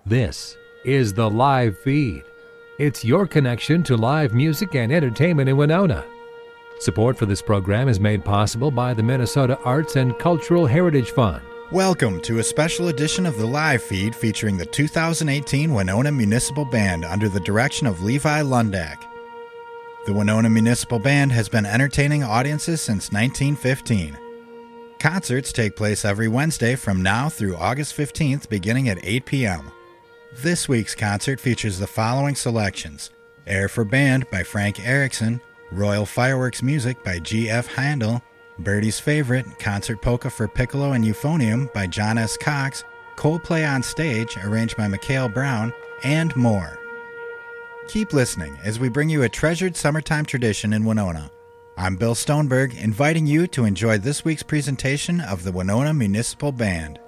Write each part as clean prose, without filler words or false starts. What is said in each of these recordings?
This is the live feed. It's your connection to live music and entertainment in Winona. Support for this program is made possible by the Minnesota Arts and Cultural Heritage Fund. Welcome to a special edition of the live feed featuring the 2018 Winona Municipal Band under the direction of Levi Lundak. The Winona Municipal Band has been entertaining audiences since 1915. Concerts take place every Wednesday from now through August 15th beginning at 8 p.m. This week's concert features the following selections: Air for Band by Frank Erickson, Royal Fireworks Music by G.F. Handel, Birdie's Favorite, Concert Polka for Piccolo and Euphonium by John S. Cox, Coldplay on Stage, arranged by Mikhail Brown, and more. Keep listening as we bring you a treasured summertime tradition in Winona. I'm Bill Stoneberg, inviting you to enjoy this week's presentation of the Winona Municipal Band.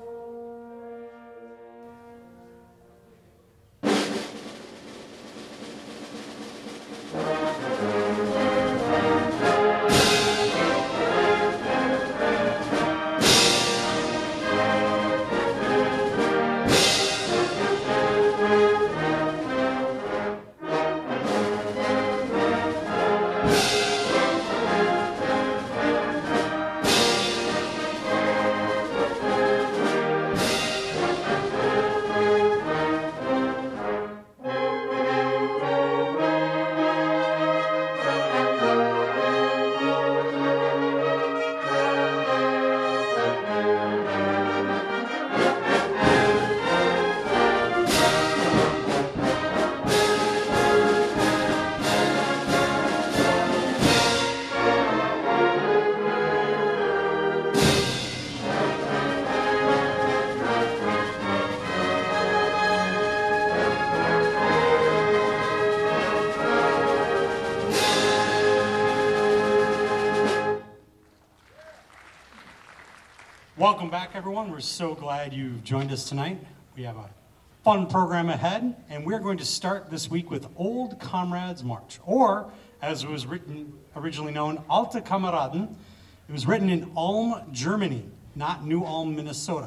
Welcome back, everyone. We're so glad you've joined us tonight. We have a fun program ahead, and we're going to start this week with Old Comrades March, or as it was written, originally known, Alte Kameraden. It was written in Ulm, Germany, not New Ulm, Minnesota.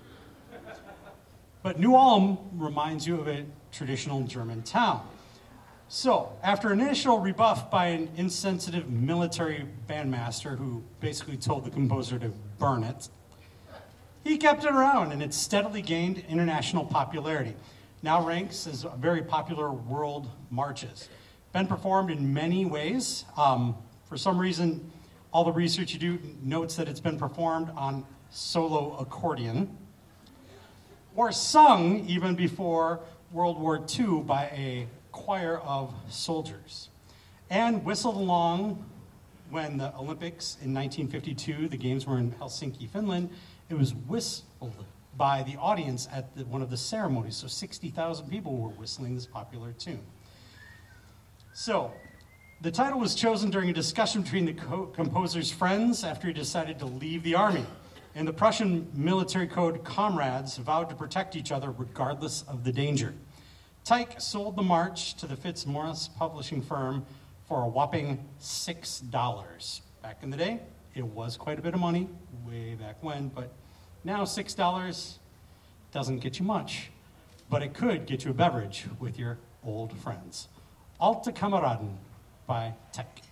But New Ulm reminds you of a traditional German town. So, after an initial rebuff by an insensitive military bandmaster who basically told the composer to burn it, he kept it around, and it steadily gained international popularity. Now ranks as very popular world marches. Been performed in many ways. For some reason, all the research you do notes that it's been performed on solo accordion, or sung even before World War II by a choir of soldiers, and whistled along when the Olympics in 1952, the games were in Helsinki, Finland. It was whistled by the audience at one of the ceremonies, so 60,000 people were whistling this popular tune. So, the title was chosen during a discussion between the composer's friends after he decided to leave the army. In the Prussian military code, comrades vowed to protect each other regardless of the danger. Tyke sold the march to the Fitzmaurice publishing firm for a whopping $6. Back in the day, it was quite a bit of money, way back when, but now $6 doesn't get you much, but it could get you a beverage with your old friends. Alte Kameraden by Tyke.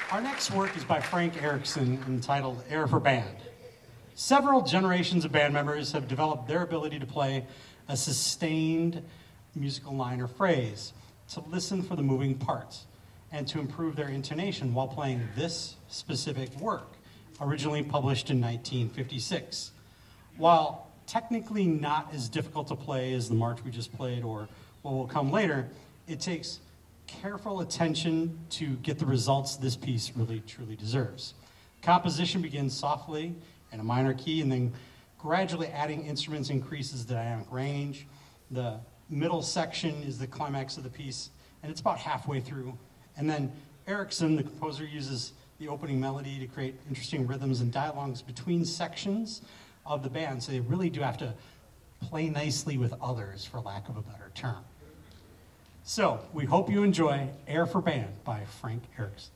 Our next work is by Frank Erickson, entitled Air for Band. Several generations of band members have developed their ability to play a sustained musical line or phrase, to listen for the moving parts, and to improve their intonation while playing this specific work, originally published in 1956. While technically not as difficult to play as the march we just played or what will come later, it takes careful attention to get the results this piece really truly deserves. Composition begins softly in a minor key, and then gradually adding instruments increases the dynamic range. The middle section is the climax of the piece, and it's about halfway through. And then Erickson, the composer, uses the opening melody to create interesting rhythms and dialogues between sections of the band, so they really do have to play nicely with others, for lack of a better term. So, we hope you enjoy Air for Band by Frank Erickson.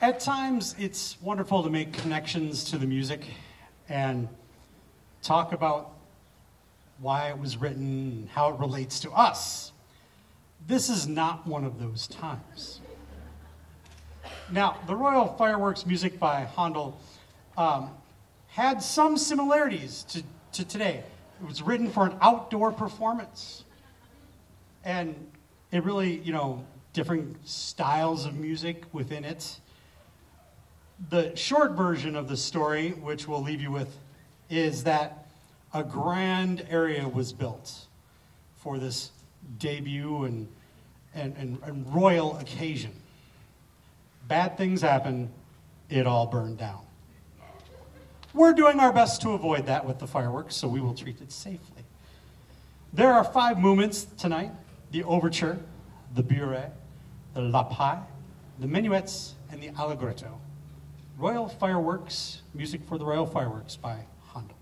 At times, it's wonderful to make connections to the music and talk about why it was written and how it relates to us. This is not one of those times. Now, the Royal Fireworks music by Handel had some similarities to today. It was written for an outdoor performance. And it really, different styles of music within it. The short version of the story, which we'll leave you with, is that a grand area was built for this debut and royal occasion. Bad things happen, it all burned down. We're doing our best to avoid that with the fireworks, so we will treat it safely. There are 5 movements tonight: the overture, the bourrée, the la paille, the minuets, and the allegretto. Royal Fireworks, music for the Royal Fireworks by Handel.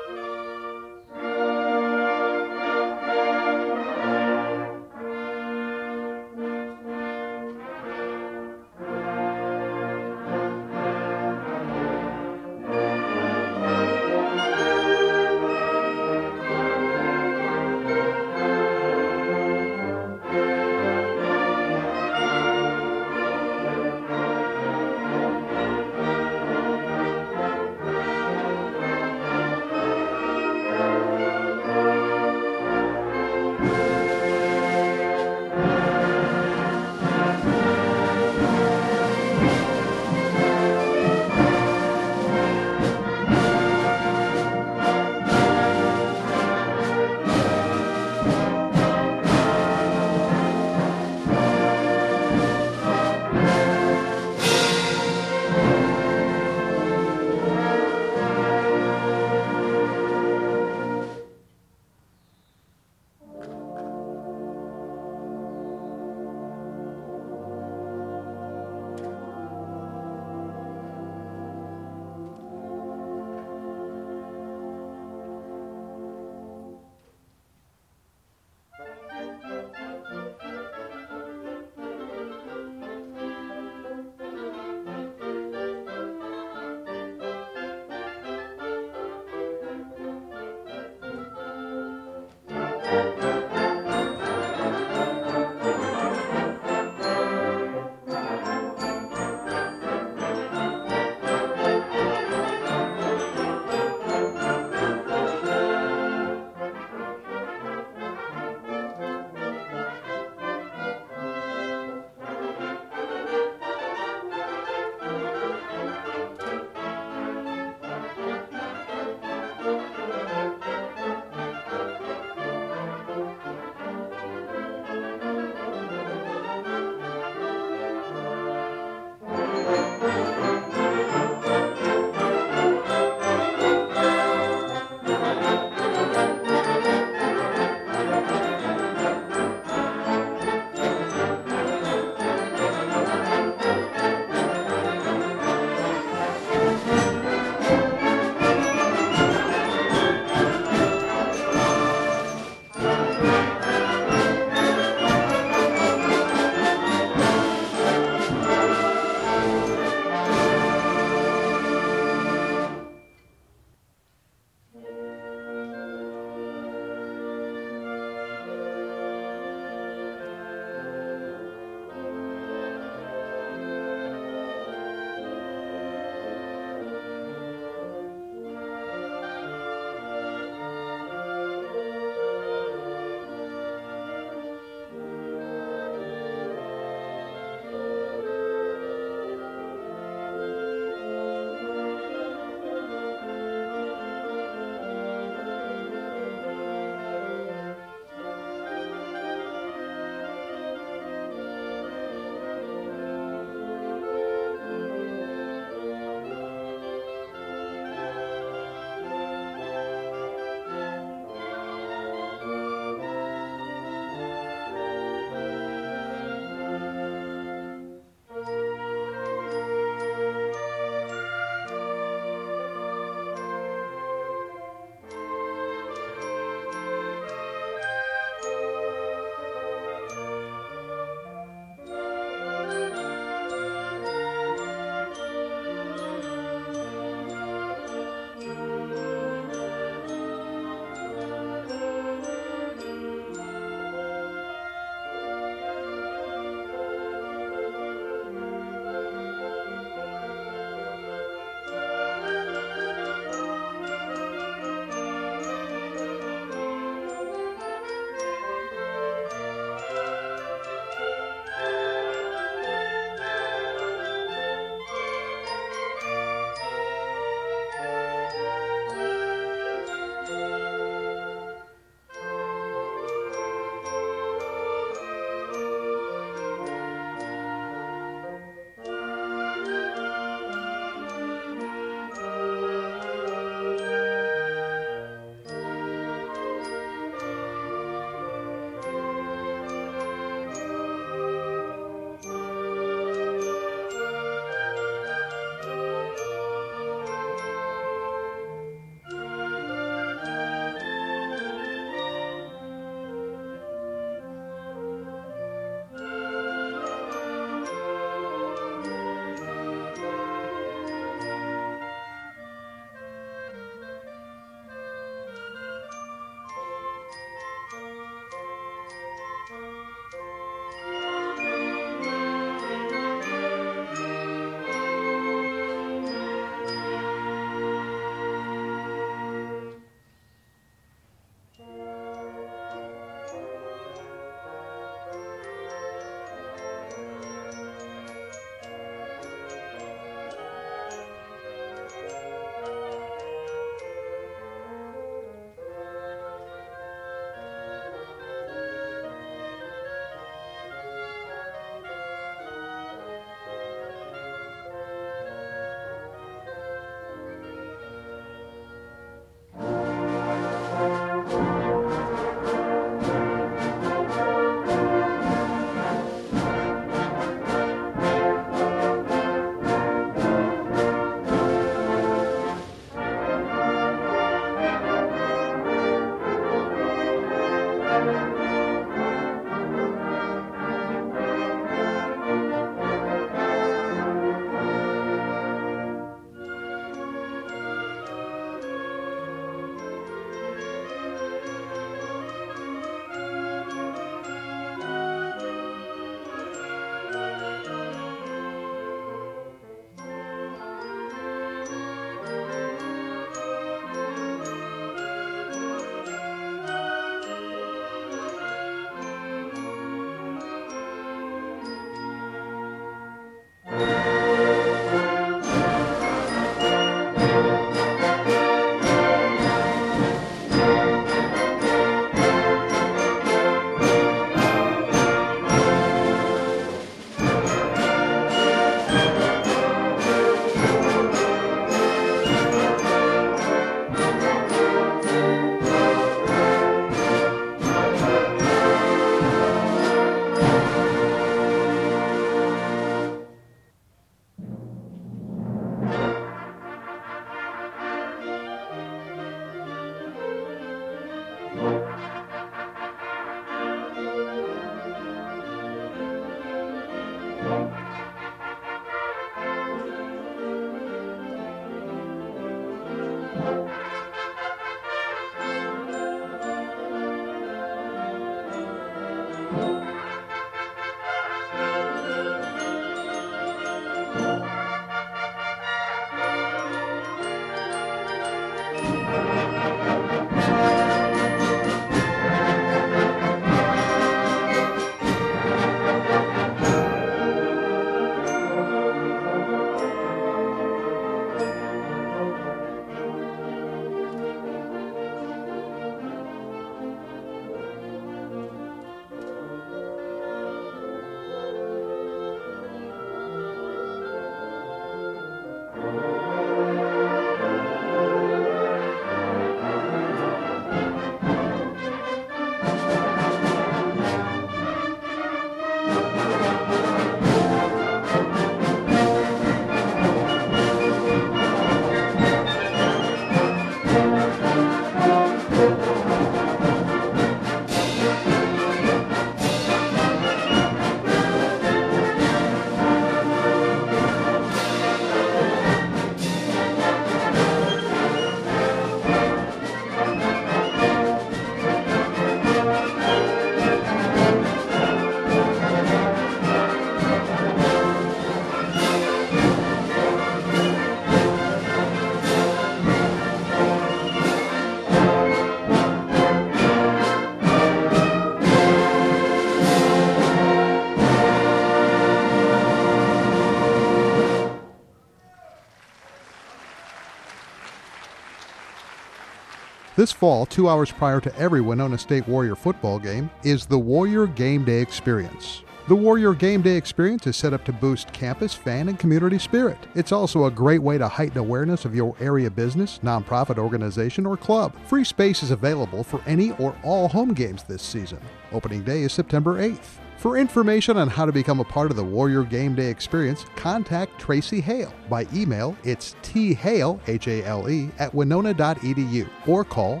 This fall, 2 hours prior to every Winona State Warrior football game, is the Warrior Game Day Experience. The Warrior Game Day Experience is set up to boost campus, fan, and community spirit. It's also a great way to heighten awareness of your area business, nonprofit organization, or club. Free space is available for any or all home games this season. Opening day is September 8th. For information on how to become a part of the Warrior Game Day Experience, contact Tracy Hale. By email, it's thale, H-A-L-E, at winona.edu or call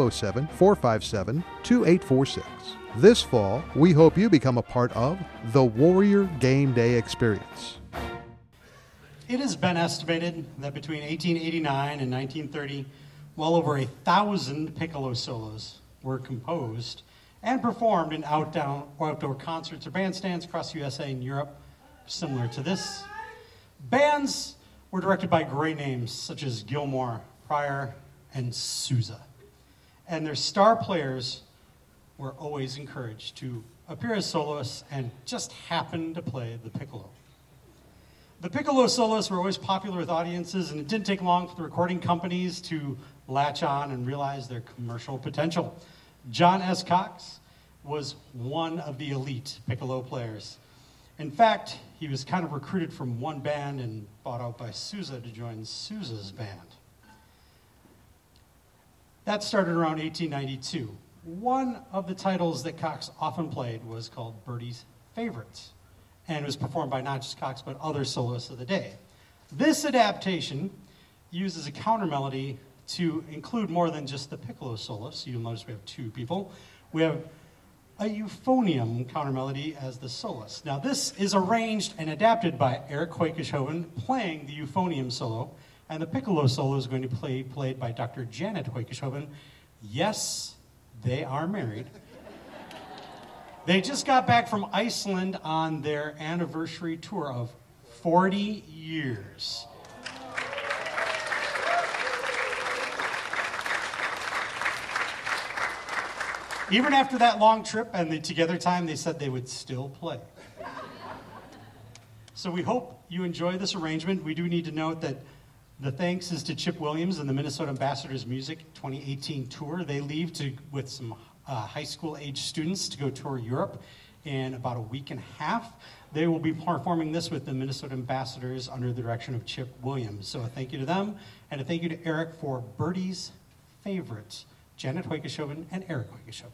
507-457-2846. This fall, we hope you become a part of the Warrior Game Day Experience. It has been estimated that between 1889 and 1930, well over 1,000 piccolo solos were composed and performed in outdoor concerts or bandstands across the USA and Europe, similar to this. Bands were directed by great names such as Gilmore, Pryor, and Sousa. And their star players were always encouraged to appear as soloists and just happen to play the piccolo. The piccolo soloists were always popular with audiences, and it didn't take long for the recording companies to latch on and realize their commercial potential. John S. Cox was one of the elite piccolo players. In fact, he was kind of recruited from one band and bought out by Sousa to join Sousa's band. That started around 1892. One of the titles that Cox often played was called Birdie's Favorites, and it was performed by not just Cox, but other soloists of the day. This adaptation uses a counter melody to include more than just the piccolo soloists. You'll notice we have two people. We have a euphonium counter melody as the soloist. Now this is arranged and adapted by Eric Hoekeshoven playing the euphonium solo, and the piccolo solo is going to be played by Dr. Janet Hoekeshoven. Yes, they are married. They just got back from Iceland on their anniversary tour of 40 years. Even after that long trip and the together time, they said they would still play. So we hope you enjoy this arrangement. We do need to note that the thanks is to Chip Williams and the Minnesota Ambassadors Music 2018 tour. They leave with some high school age students to go tour Europe in about a week and a half. They will be performing this with the Minnesota Ambassadors under the direction of Chip Williams. So a thank you to them, and a thank you to Eric for Birdie's Favorites, Janet Hoekeshoven and Eric Hoekeshoven.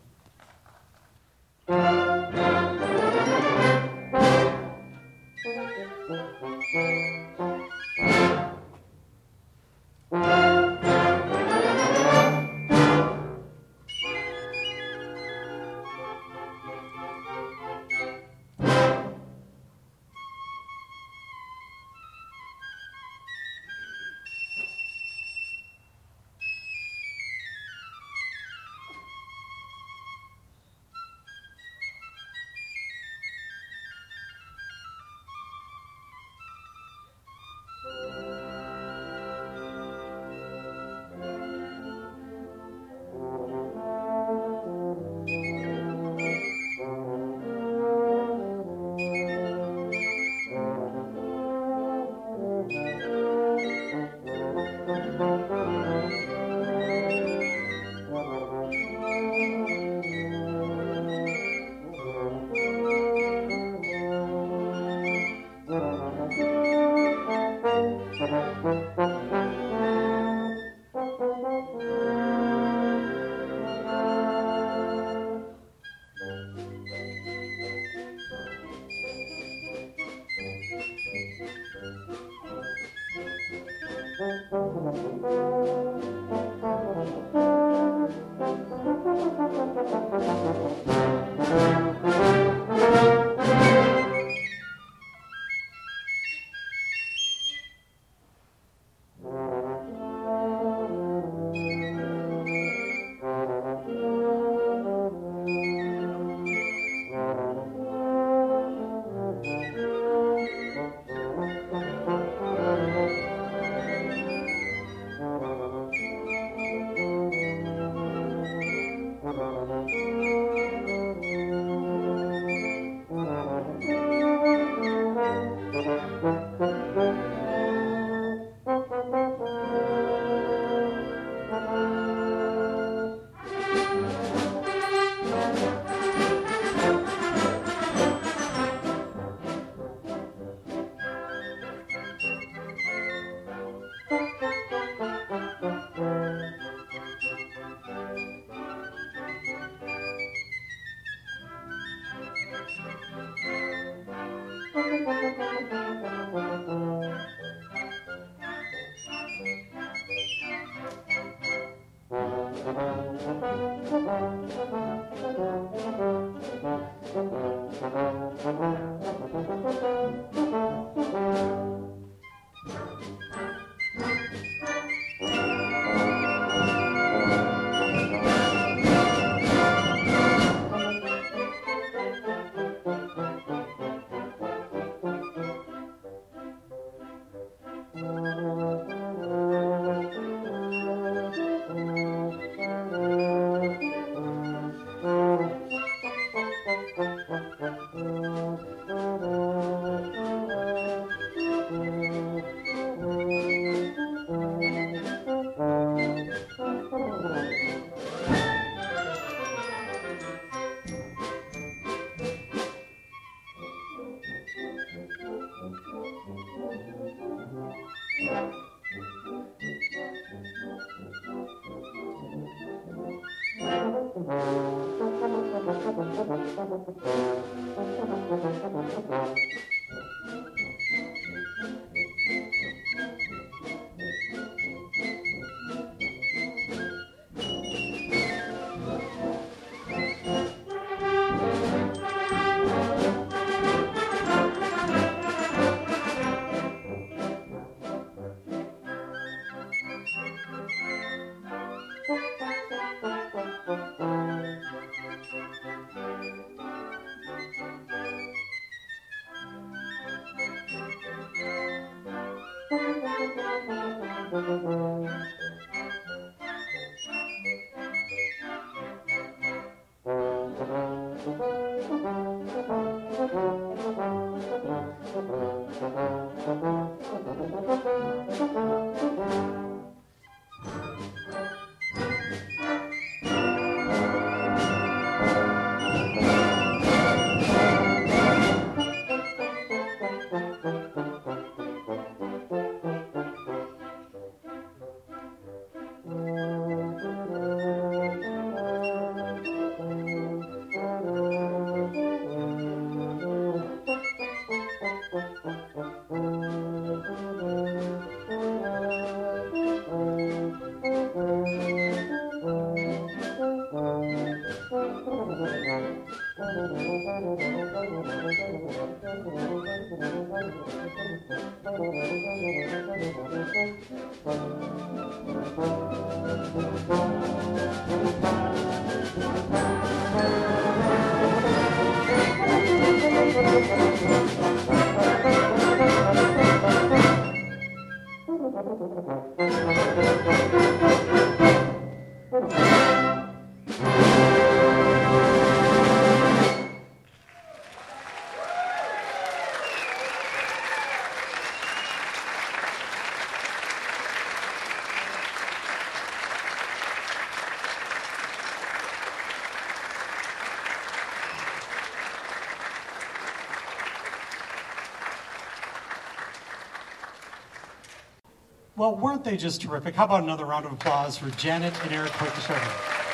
Well, weren't they just terrific? How about another round of applause for Janet and Eric Koikishova?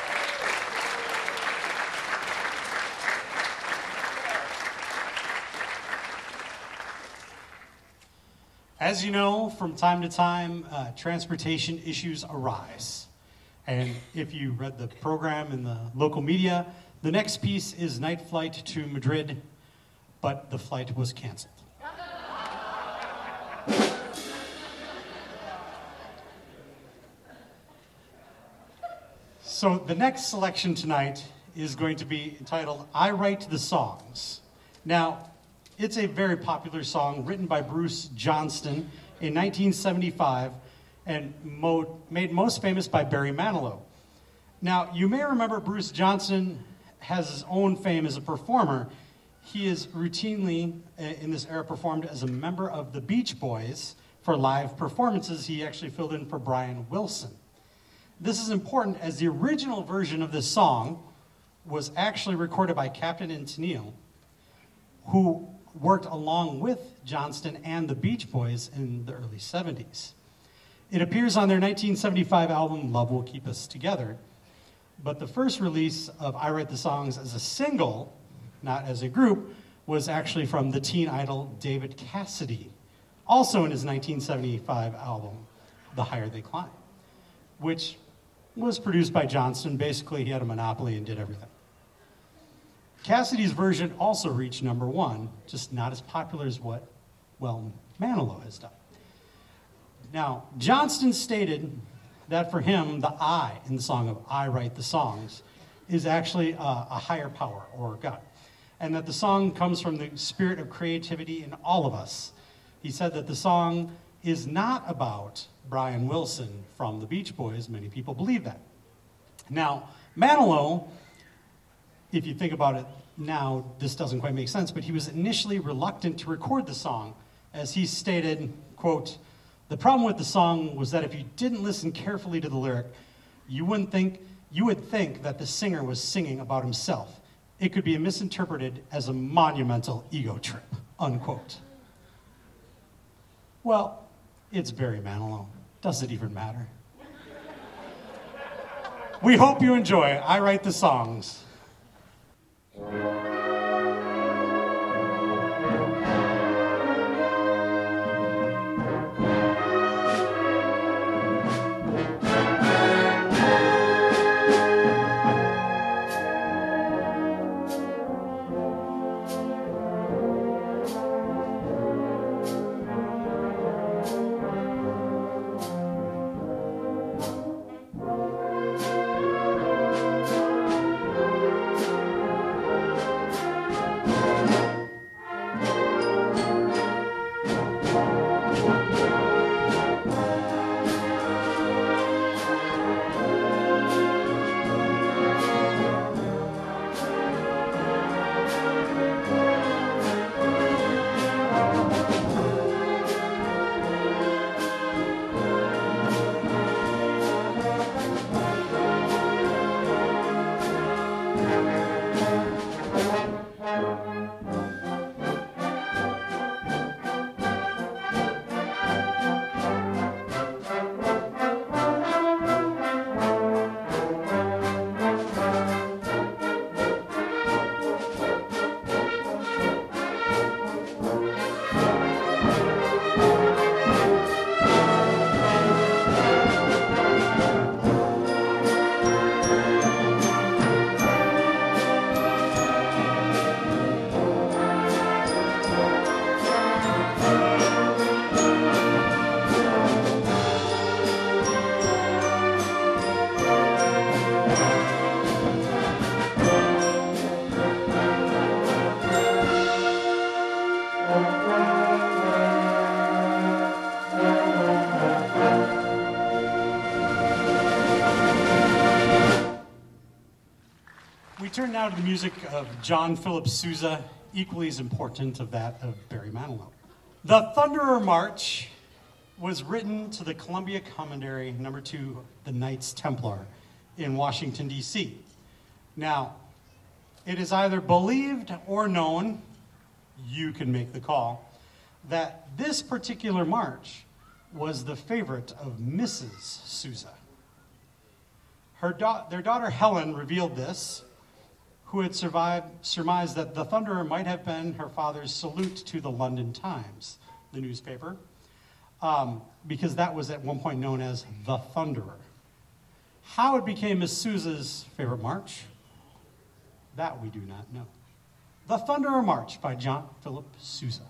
As you know, from time to time, transportation issues arise. And if you read the program in the local media, the next piece is night flight to Madrid, but the flight was canceled. So the next selection tonight is going to be entitled, I Write the Songs. Now, it's a very popular song written by Bruce Johnston in 1975 and made most famous by Barry Manilow. Now, you may remember Bruce Johnston has his own fame as a performer. He is routinely, in this era, performed as a member of the Beach Boys for live performances. He actually filled in for Brian Wilson. This is important as the original version of this song was actually recorded by Captain and Tennille, who worked along with Johnston and the Beach Boys in the early 70s. It appears on their 1975 album, Love Will Keep Us Together, but the first release of I Write the Songs as a single, not as a group, was actually from the teen idol David Cassidy, also in his 1975 album, The Higher They Climb, which was produced by Johnston. Basically, he had a monopoly and did everything. Cassidy's version also reached number 1, just not as popular as what, well, Manilow has done. Now, Johnston stated that for him, the I in the song of I Write the Songs is actually a higher power or God, and that the song comes from the spirit of creativity in all of us. He said that the song is not about Brian Wilson from the Beach Boys. Many people believe that. Now, Manilow, if you think about it now, this doesn't quite make sense, but he was initially reluctant to record the song. As he stated, quote, "The problem with the song was that if you didn't listen carefully to the lyric, you would think that the singer was singing about himself. It could be misinterpreted as a monumental ego trip," unquote. Well, it's Barry Manilow. Does it even matter? We hope you enjoy I Write the Songs. Turn now to the music of John Philip Sousa, equally as important of that of Barry Manilow. The Thunderer March was written to the Columbia Commandery No. 2, the Knights Templar, in Washington, D.C. Now, it is either believed or known, you can make the call, that this particular march was the favorite of Mrs. Sousa. Their daughter Helen revealed this, who had surmised that the Thunderer might have been her father's salute to the London Times, the newspaper, because that was at one point known as the Thunderer. How it became Miss Sousa's favorite march, that we do not know. The Thunderer March by John Philip Sousa.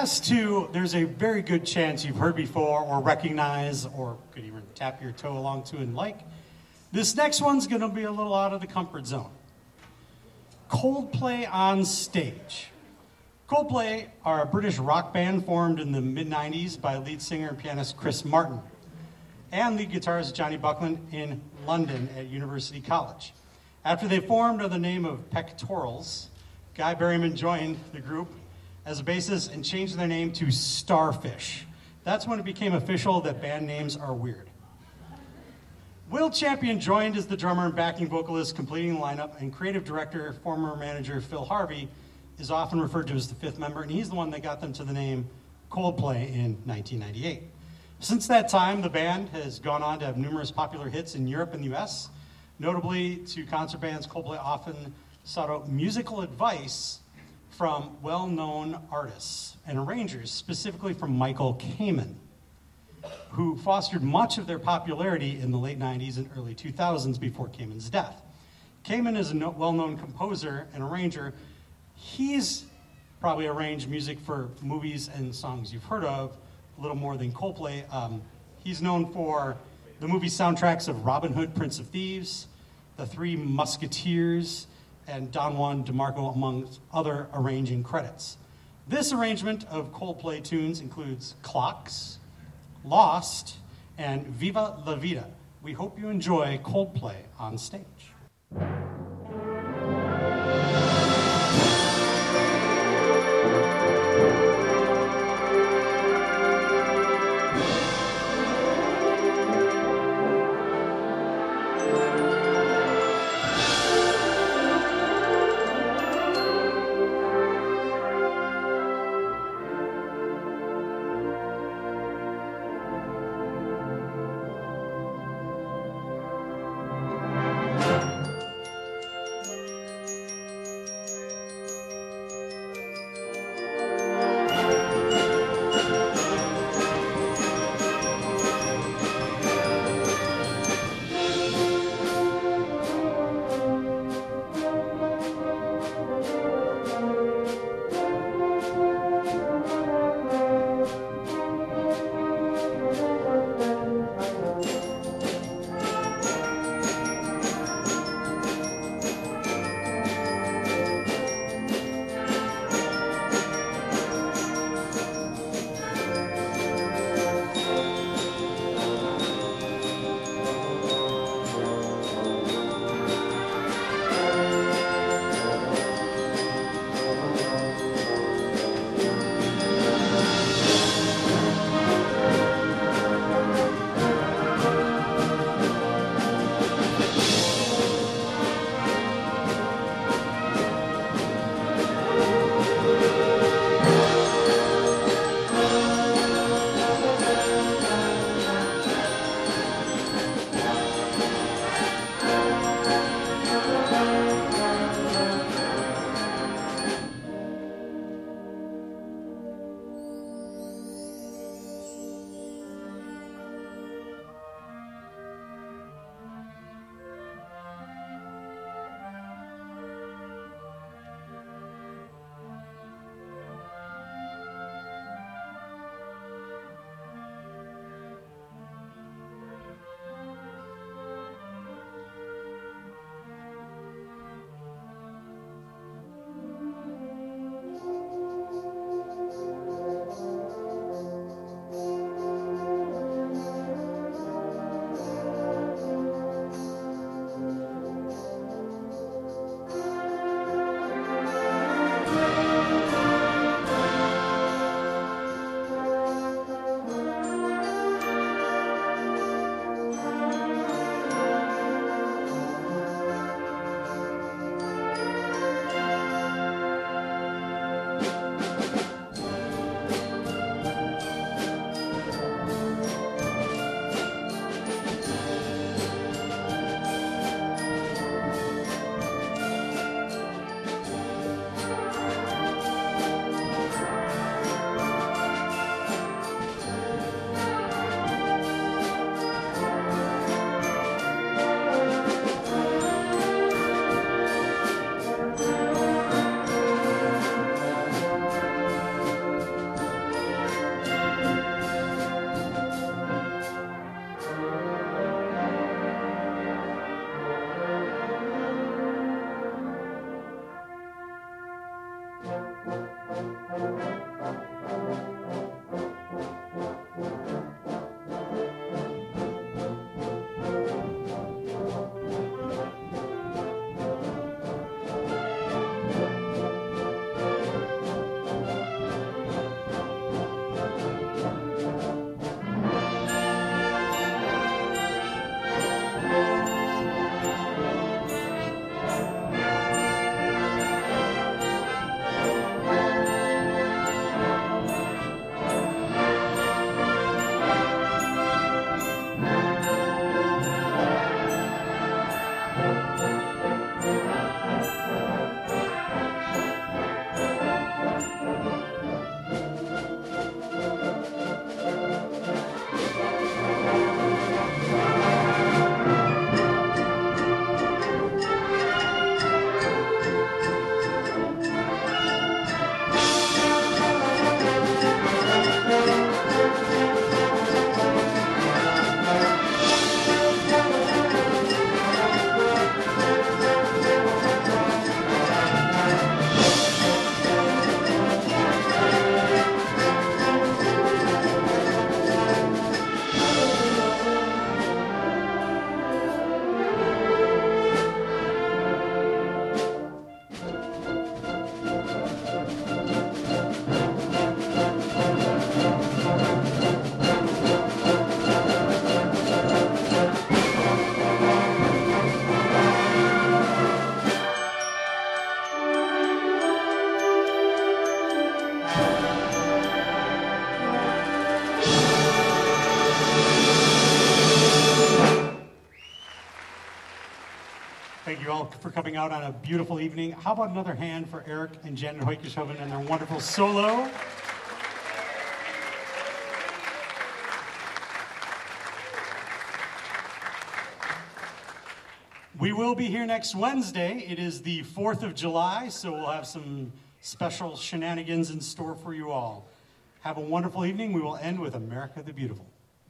last two, there's a very good chance you've heard before or recognize or could even tap your toe along to and like. This next one's going to be a little out of the comfort zone. Coldplay on stage. Coldplay are a British rock band formed in the mid-90s by lead singer and pianist Chris Martin and lead guitarist Johnny Buckland in London at University College. After they formed under the name of Pectorals, Guy Berryman joined the group as a bassist and changed their name to Starfish. That's when it became official that band names are weird. Will Champion joined as the drummer and backing vocalist, completing the lineup, and creative director, former manager Phil Harvey, is often referred to as the fifth member, and he's the one that got them to the name Coldplay in 1998. Since that time, the band has gone on to have numerous popular hits in Europe and the US. Notably, to concert bands, Coldplay often sought out musical advice from well-known artists and arrangers, specifically from Michael Kamen, who fostered much of their popularity in the late 90s and early 2000s before Kamen's death. Kamen is a well-known composer and arranger. He's probably arranged music for movies and songs you've heard of, a little more than Coldplay. He's known for the movie soundtracks of Robin Hood, Prince of Thieves, The Three Musketeers, and Don Juan DeMarco, among other arranging credits. This arrangement of Coldplay tunes includes Clocks, Lost, and Viva La Vida. We hope you enjoy Coldplay on stage. all for coming out on a beautiful evening. How about another hand for Eric and Janet Hoykershoven and their wonderful solo? We will be here next Wednesday. It is the 4th of July, so we'll have some special shenanigans in store for you all. Have a wonderful evening. We will end with America the Beautiful.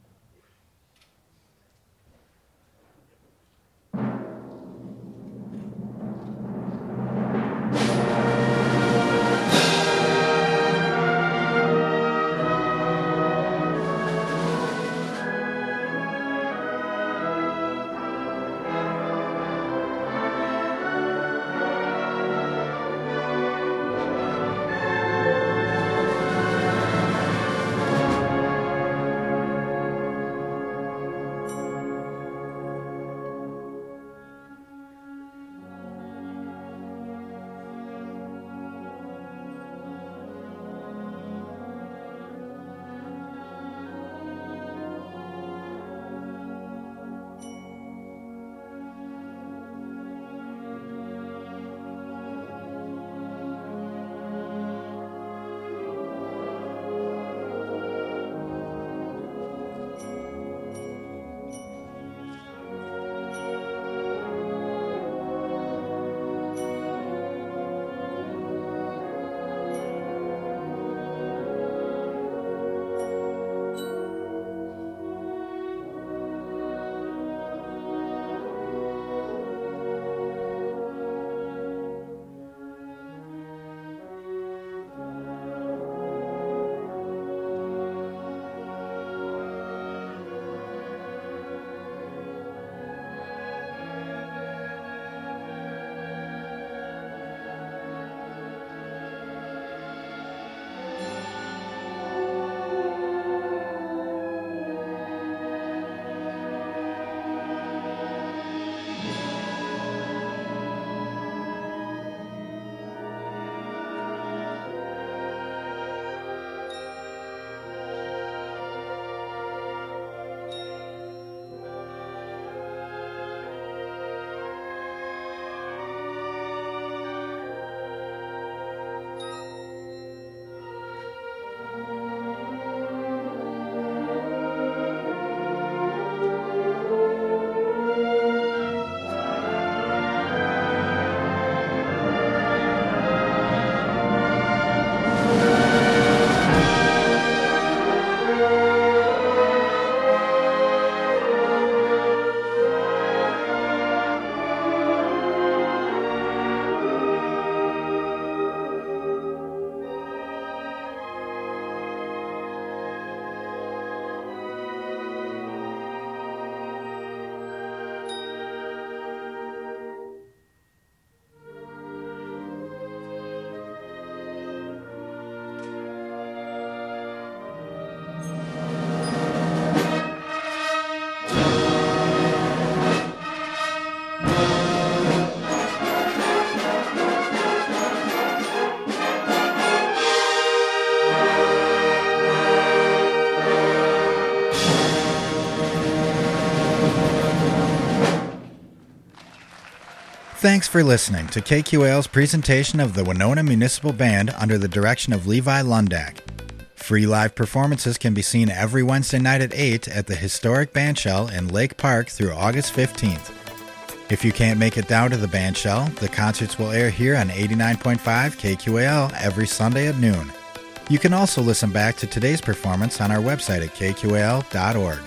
Thanks for listening to KQAL's presentation of the Winona Municipal Band under the direction of Levi Lundak. Free live performances can be seen every Wednesday night at 8 at the historic Bandshell in Lake Park through August 15th. If you can't make it down to the Bandshell, the concerts will air here on 89.5 KQAL every Sunday at noon. You can also listen back to today's performance on our website at kqal.org.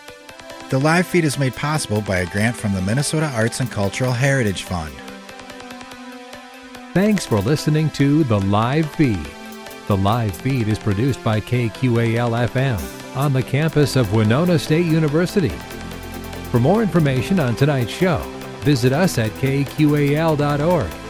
The live feed is made possible by a grant from the Minnesota Arts and Cultural Heritage Fund. Thanks for listening to The Live Feed. The live feed is produced by KQAL-FM on the campus of Winona State University. For more information on tonight's show, visit us at kqal.org.